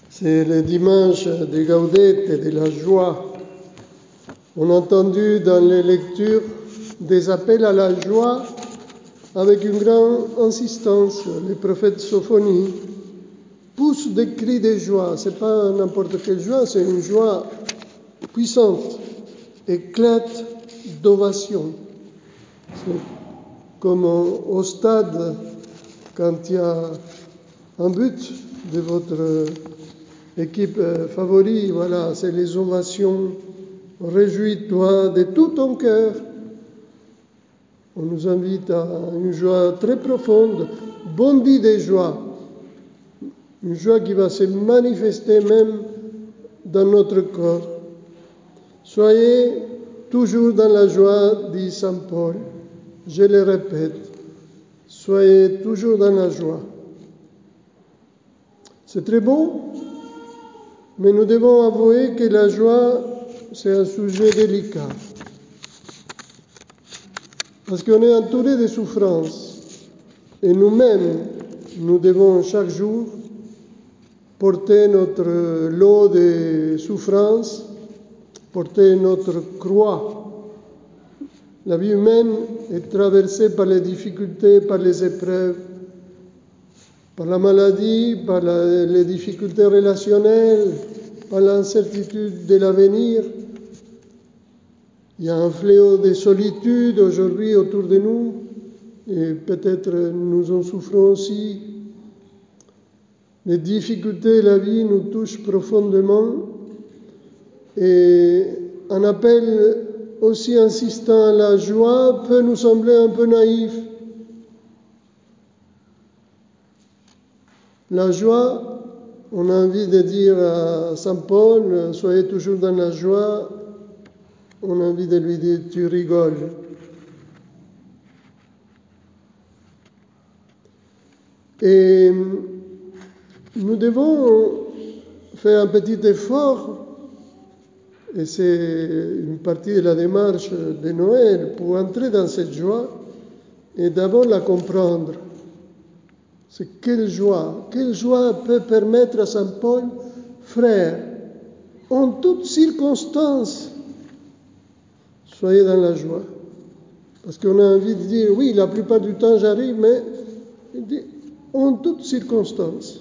C'est le dimanche de Gaudete et de la joie. On a entendu dans les lectures des appels à la joie avec une grande insistance. Le prophète Sophonie pousse des cris de joie. Ce n'est pas n'importe quelle joie, c'est une joie puissante, éclate d'ovation. C'est comme au stade, quand il y a un but de votre équipe favorite, voilà, c'est les ovations. Réjouis-toi de tout ton cœur. On nous invite à une joie très profonde, bondie de joie. Une joie qui va se manifester même dans notre corps. Soyez toujours dans la joie, dit Saint Paul. Je le répète, soyez toujours dans la joie. C'est très beau, mais nous devons avouer que la joie, c'est un sujet délicat. Parce qu'on est entouré de souffrances. Et nous-mêmes, nous devons chaque jour porter notre lot de souffrances, porter notre croix. La vie humaine est traversée par les difficultés, par les épreuves, par la maladie, par les difficultés relationnelles, par l'incertitude de l'avenir. Il y a un fléau de solitude aujourd'hui autour de nous, et peut-être nous en souffrons aussi. Les difficultés de la vie nous touchent profondément, et un appel aussi insistant à la joie peut nous sembler un peu naïf. La joie, on a envie de dire à Saint Paul, soyez toujours dans la joie. On a envie de lui dire, tu rigoles. Et nous devons faire un petit effort, et c'est une partie de la démarche de Noël, pour entrer dans cette joie et d'abord la comprendre. C'est quelle joie peut permettre à Saint Paul, frère, en toutes circonstances, soyez dans la joie. Parce qu'on a envie de dire, oui, la plupart du temps j'arrive, mais il dit, en toutes circonstances.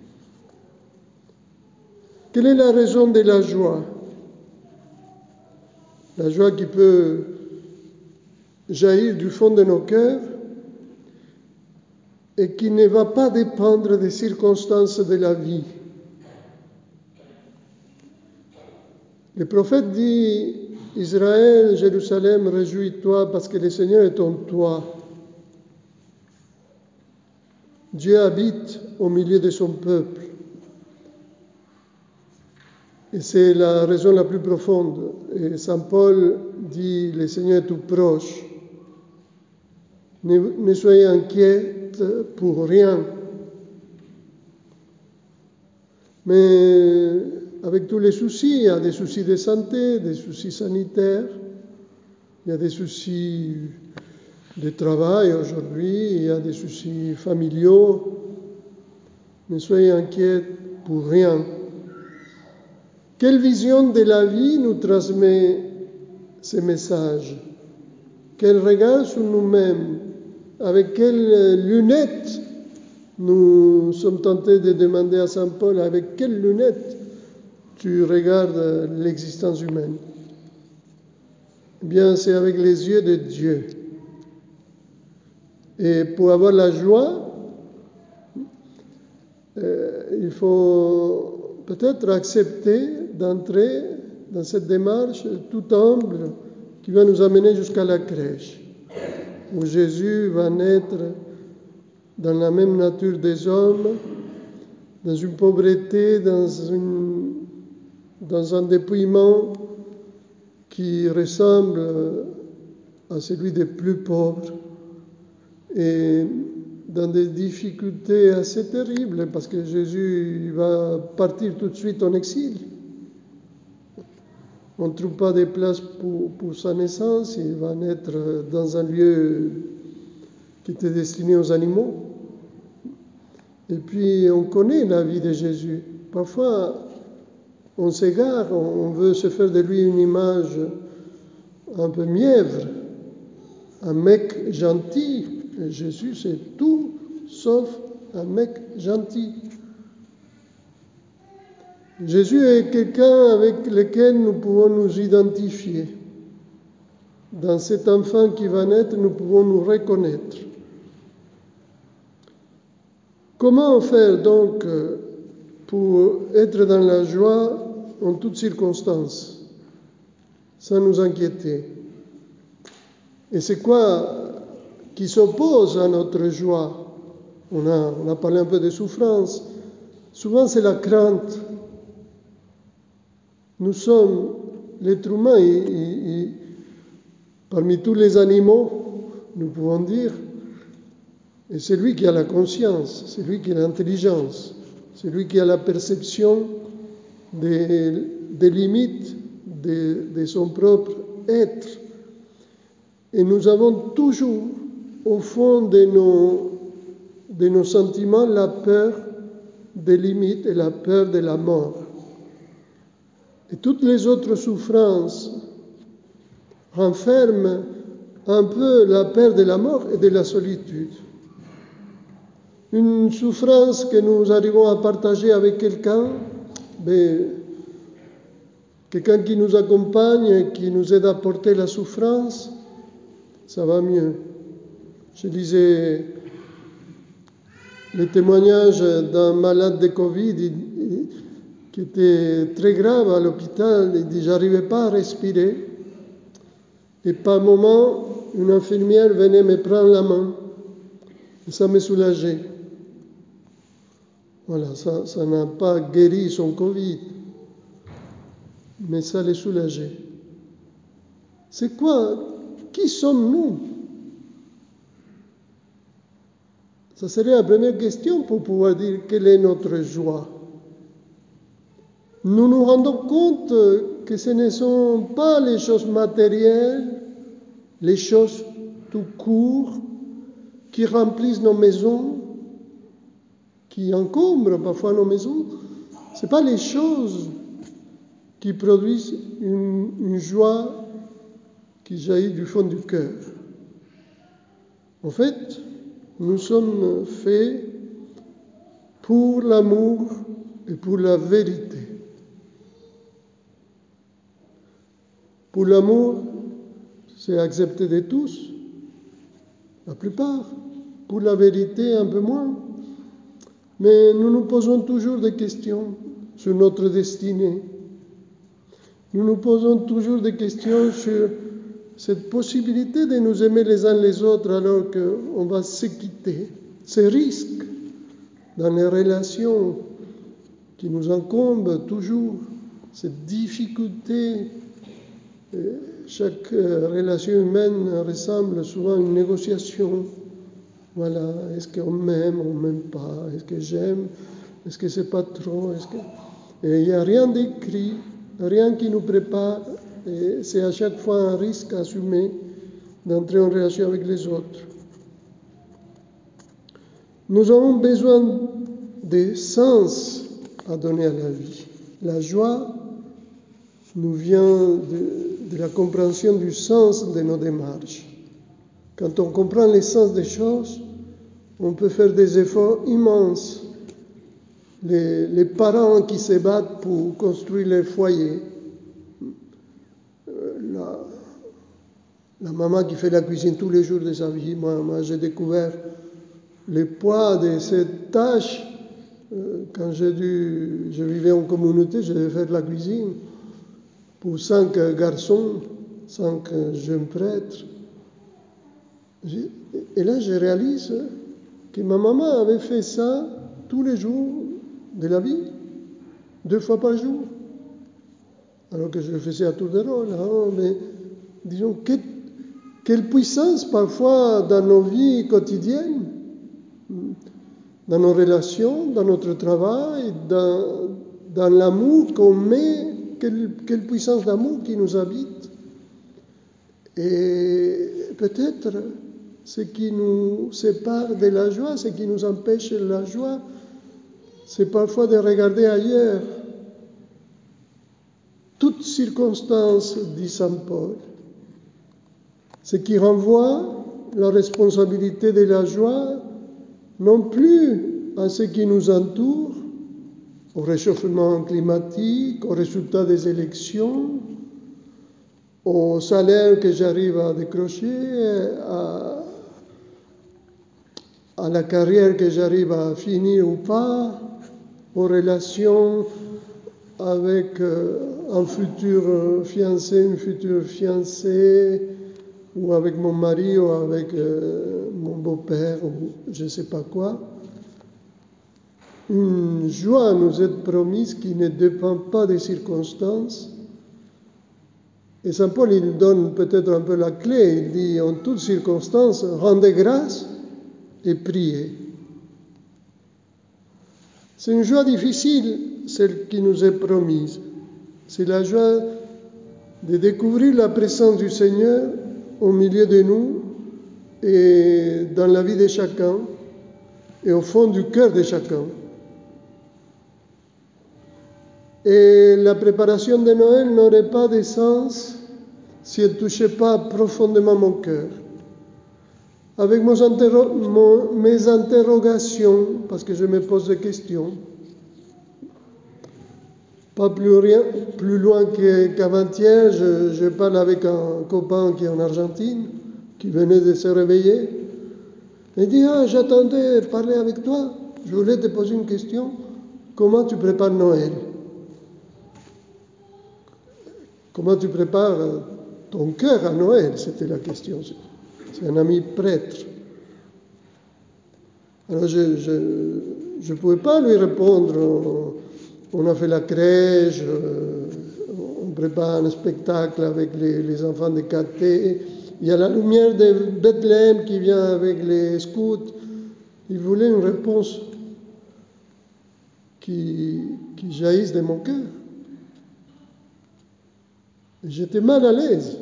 Quelle est la raison de la joie? La joie qui peut jaillir du fond de nos cœurs et qui ne va pas dépendre des circonstances de la vie. Le prophète dit, Israël, Jérusalem, réjouis-toi parce que le Seigneur est en toi. Dieu habite au milieu de son peuple. Et c'est la raison la plus profonde. Et Saint Paul dit, le Seigneur est tout proche. Ne soyez inquiets pour rien. Mais avec tous les soucis, il y a des soucis de santé, des soucis sanitaires, il y a des soucis de travail aujourd'hui, il y a des soucis familiaux. Ne soyez inquiets pour rien. Quelle vision de la vie nous transmet ces messages? Quel regard sur nous-mêmes? Avec quelles lunettes nous sommes tentés de demander à Saint Paul, avec quelles lunettes tu regardes l'existence humaine? Eh bien, c'est avec les yeux de Dieu. Et pour avoir la joie, il faut peut-être accepter d'entrer dans cette démarche tout humble qui va nous amener jusqu'à la crèche, où Jésus va naître dans la même nature des hommes, dans une pauvreté, dans un dépouillement qui ressemble à celui des plus pauvres, et dans des difficultés assez terribles, parce que Jésus va partir tout de suite en exil. On ne trouve pas de place pour sa naissance, il va naître dans un lieu qui était destiné aux animaux. Et puis on connaît la vie de Jésus. parfois on s'égare, on veut se faire de lui une image un peu mièvre, un mec gentil. Et Jésus, c'est tout sauf un mec gentil. Jésus est quelqu'un avec lequel nous pouvons nous identifier. Dans cet enfant qui va naître, nous pouvons nous reconnaître. Comment faire donc pour être dans la joie en toutes circonstances, sans nous inquiéter? Et c'est quoi qui s'oppose à notre joie? On a parlé un peu de souffrance. Souvent, c'est la crainte. Nous sommes, l'être humain, parmi tous les animaux, nous pouvons dire, et c'est lui qui a la conscience, c'est lui qui a l'intelligence, c'est lui qui a la perception des limites de son propre être. Et nous avons toujours, au fond de nos sentiments, la peur des limites et la peur de la mort. Et toutes les autres souffrances renferment un peu la peur de la mort et de la solitude. Une souffrance que nous arrivons à partager avec quelqu'un qui nous accompagne, qui nous aide à porter la souffrance, ça va mieux. Je lisais le témoignage d'un malade de Covid qui était très grave à l'hôpital. Il dit « J'arrivais pas à respirer. Et par moment, une infirmière venait me prendre la main. Et ça me soulageait. » Voilà, ça n'a pas guéri son Covid, mais ça les soulageait. C'est quoi? Qui sommes-nous? Ça serait la première question pour pouvoir dire quelle est notre joie. Nous nous rendons compte que ce ne sont pas les choses matérielles, les choses tout court, qui remplissent nos maisons, qui encombrent parfois nos maisons. Ce n'est pas les choses qui produisent une joie qui jaillit du fond du cœur. En fait, nous sommes faits pour l'amour et pour la vérité. Pour l'amour, c'est accepté de tous, la plupart. Pour la vérité, un peu moins. Mais nous nous posons toujours des questions sur notre destinée. Nous nous posons toujours des questions sur cette possibilité de nous aimer les uns les autres alors qu'on va se quitter. Ce risque dans les relations qui nous encombrent toujours, cette difficulté. Chaque relation humaine ressemble souvent à une négociation. Voilà, est-ce qu'on m'aime, on ne m'aime pas? Est-ce que j'aime? Est-ce que c'est pas trop? Et il n'y a rien d'écrit, rien qui nous prépare. Et c'est à chaque fois un risque assumé d'entrer en relation avec les autres. Nous avons besoin de sens à donner à la vie. La joie nous vient de la compréhension du sens de nos démarches. Quand on comprend le sens des choses, on peut faire des efforts immenses. Les parents qui se battent pour construire leur foyer, la maman qui fait la cuisine tous les jours de sa vie. Moi j'ai découvert le poids de cette tâche quand je vivais en communauté, je devais faire de la cuisine pour 5 garçons, 5 jeunes prêtres. Et là, je réalise que ma maman avait fait ça tous les jours de la vie, 2 fois par jour. Alors que je le faisais à tour de rôle. Mais disons, quelle puissance parfois dans nos vies quotidiennes, dans nos relations, dans notre travail, dans l'amour qu'on met, quelle puissance d'amour qui nous habite. Et peut-être ce qui nous sépare de la joie, ce qui nous empêche la joie, c'est parfois de regarder ailleurs. Toutes circonstances, dit saint Paul, ce qui renvoie la responsabilité de la joie non plus à ce qui nous entoure, au réchauffement climatique, aux résultats des élections, au salaire que j'arrive à décrocher, à la carrière que j'arrive à finir ou pas, aux relations avec un futur fiancé, une future fiancée, ou avec mon mari, ou avec mon beau-père, ou je ne sais pas quoi. Une joie nous est promise qui ne dépend pas des circonstances. Et saint Paul, il donne peut-être un peu la clé. Il dit, en toutes circonstances, rendez grâce et priez. C'est une joie difficile, celle qui nous est promise. C'est la joie de découvrir la présence du Seigneur au milieu de nous et dans la vie de chacun et au fond du cœur de chacun. Et la préparation de Noël n'aurait pas de sens si elle ne touchait pas profondément mon cœur. Avec mes interrogations, parce que je me pose des questions, pas plus loin qu'avant-hier, je parle avec un copain qui est en Argentine, qui venait de se réveiller. Il dit, j'attendais parler avec toi, je voulais te poser une question, comment tu prépares Noël ? Comment tu prépares ton cœur à Noël? C'était la question. C'est un ami prêtre. Alors je ne pouvais pas lui répondre. On a fait la crèche, on prépare un spectacle avec les enfants de caté. Il y a la lumière de Bethléem qui vient avec les scouts. Il voulait une réponse qui jaillisse de mon cœur. Et j'étais mal à l'aise.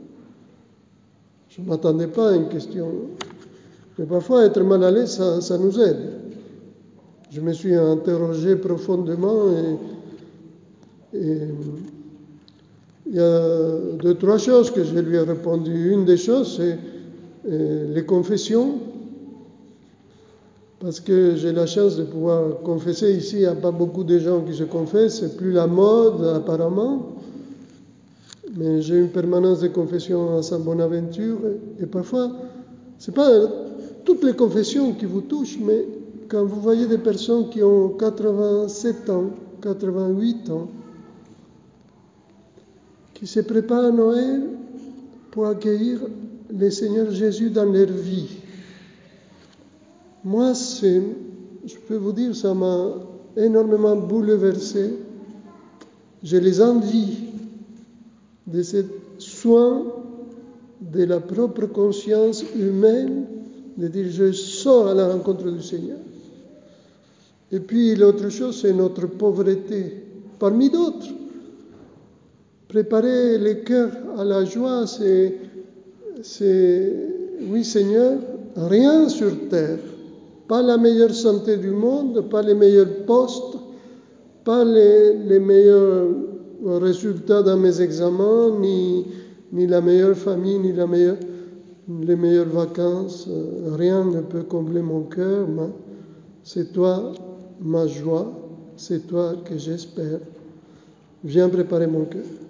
Je ne m'attendais pas à une question. Mais parfois, être mal à l'aise, ça nous aide. Je me suis interrogé profondément et il y a 2-3 choses que je lui ai répondu. Une des choses, c'est les confessions, parce que j'ai la chance de pouvoir confesser ici. Il n'y a pas beaucoup de gens qui se confessent, c'est plus la mode apparemment. Mais j'ai une permanence de confession à Saint-Bonaventure et parfois, ce n'est pas toutes les confessions qui vous touchent, mais quand vous voyez des personnes qui ont 87 ans, 88 ans, qui se préparent à Noël pour accueillir le Seigneur Jésus dans leur vie. Moi, je peux vous dire, ça m'a énormément bouleversé. Je les envie de ce soin de la propre conscience humaine, de dire je sors à la rencontre du Seigneur. Et puis l'autre chose, c'est notre pauvreté, parmi d'autres. Préparer les cœurs à la joie, c'est oui Seigneur, rien sur terre, pas la meilleure santé du monde, pas les meilleurs postes, pas les meilleurs résultats dans mes examens, ni la meilleure famille, ni les meilleures vacances. Rien ne peut combler mon cœur. C'est toi ma joie, c'est toi que j'espère. Viens préparer mon cœur.